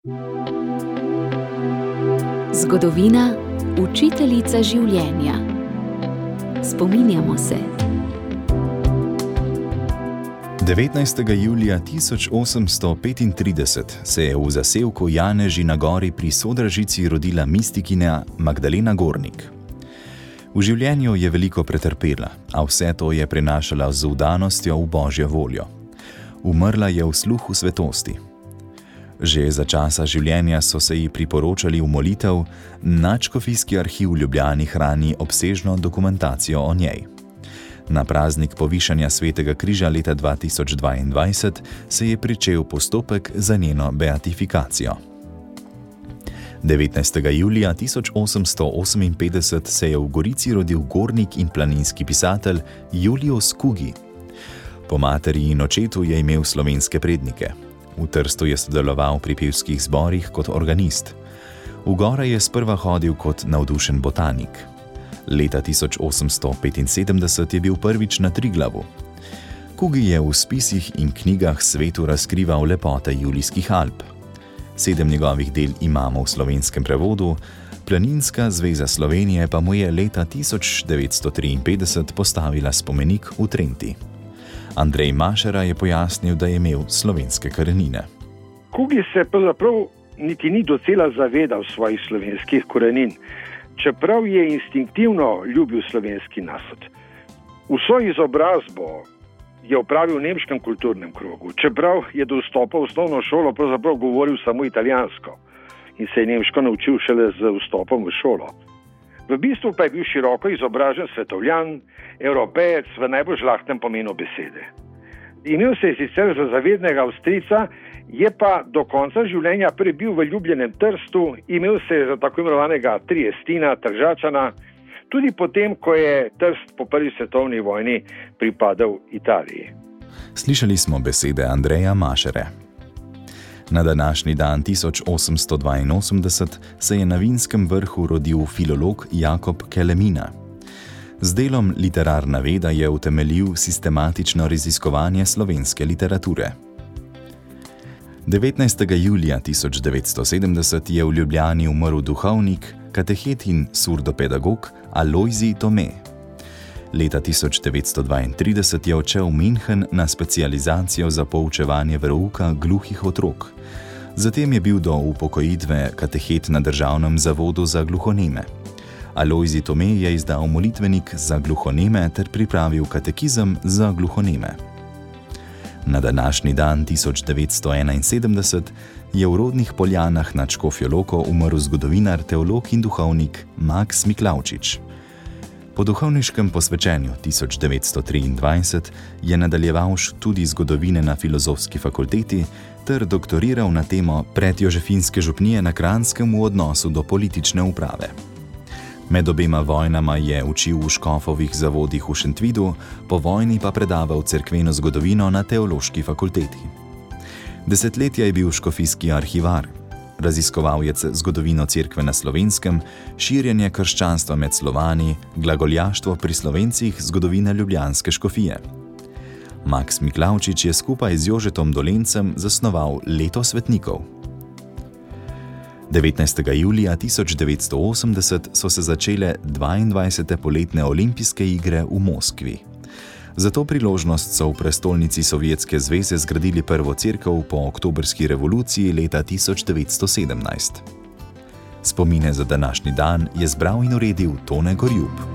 Zgodovina, učiteljica življenja. Spominjamo se. 19. julija 1835 se je v zaselku Janeži na gori pri Sodražici rodila mistikinja Magdalena Gornik. V življenju je veliko pretrpela, a vse to je prenašala z vdanostjo v Božjo voljo. Umrla je v sluhu svetosti. Že za časa življenja so se ji priporočali v molitev, Nadškofijski arhiv v Ljubljani hrani obsežno dokumentacijo o njej. Na praznik povišanja Svetega križa leta 2022 se je pričel postopek za njeno beatifikacijo. 19. julija 1858 se je v Gorici rodil gornik in planinski pisatelj Julius Kugi. Po materi in očetu je imel slovenske prednike. V Trstu je sodeloval pri pevskih zborih kot organist. V gore je sprva hodil kot navdušen botanik. Leta 1875 je bil prvič na Triglavu. Kugi je v spisih in knjigah svetu razkrival lepote Julijskih Alp. 7 njegovih del imamo v slovenskem prevodu, Planinska zveza Slovenije pa mu je leta 1953 postavila spomenik v Trenti. Andrej Mašera je pojasnil, da je imel slovenske korenine. Kugi se pravzaprav niti ni docela zavedal svojih slovenskih korenin, čeprav je instinktivno ljubil slovenski narod. Vso izobrazbo je opravil v nemškem kulturnem krogu, čeprav je do vstopa v osnovno šolo pravzaprav govoril samo italijansko in se je nemško naučil šele z vstopom v šolo. V bistvu pa je bil široko izobražen svetovljan, evropejec v najbolj žlahtnem pomenu besede. Imel se je sicer za zavednega Avstrijca, je pa do konca življenja prebil v ljubljenem Trstu, imel se je za tako imenovanega Triestina, Tržačana, tudi potem, ko je Trst po prvi svetovni vojni pripadal Italiji. Slišali smo besede Andreja Mašere. Na današnji dan 1882 se je na Vinskem vrhu rodil filolog Jakob Kelemina. Z delom Literarna veda je utemeljil sistematično raziskovanje slovenske literature. 19. julija 1970 je v Ljubljani umrl duhovnik, katehet in surdopedagog Alojzij Tome. Leta 1932 je odšel v München na specializacijo za poučevanje verouka gluhih otrok. Zatem je bil do upokojitve katehet na Državnem zavodu za gluhoneme. Alojzij Tome je izdal molitvenik za gluhoneme ter pripravil katekizem za gluhoneme. Na današnji dan 1971 je v rodnih Poljanah nad Škofjo Loko umrl zgodovinar, teolog in duhovnik Maks Miklavčič. Po duhovniškem posvečenju 1923 je nadaljeval študij zgodovine na Filozofski fakulteti ter doktoriral na temo predjožefinske župnije na Kranjskem v odnosu do politične uprave. Med obema vojnama je učil v škofovih zavodih v Šentvidu, po vojni pa predaval cerkveno zgodovino na Teološki fakulteti. Desetletja je bil škofijski arhivar. Raziskoval je zgodovino cerkve na Slovenskem, širjenje krščanstva med Slovani, glagoljaštvo pri Slovencih, zgodovina ljubljanske škofije. Maks Miklavčič je skupaj z Jožetom Dolencem zasnoval Leto svetnikov. 19. julija 1980 so se začele 22. poletne olimpijske igre v Moskvi. Za to priložnost so v prestolnici Sovjetske zveze zgradili prvo cerkev po oktobrski revoluciji leta 1917. Spomine za današnji dan je zbral in uredil Tone Gorjub.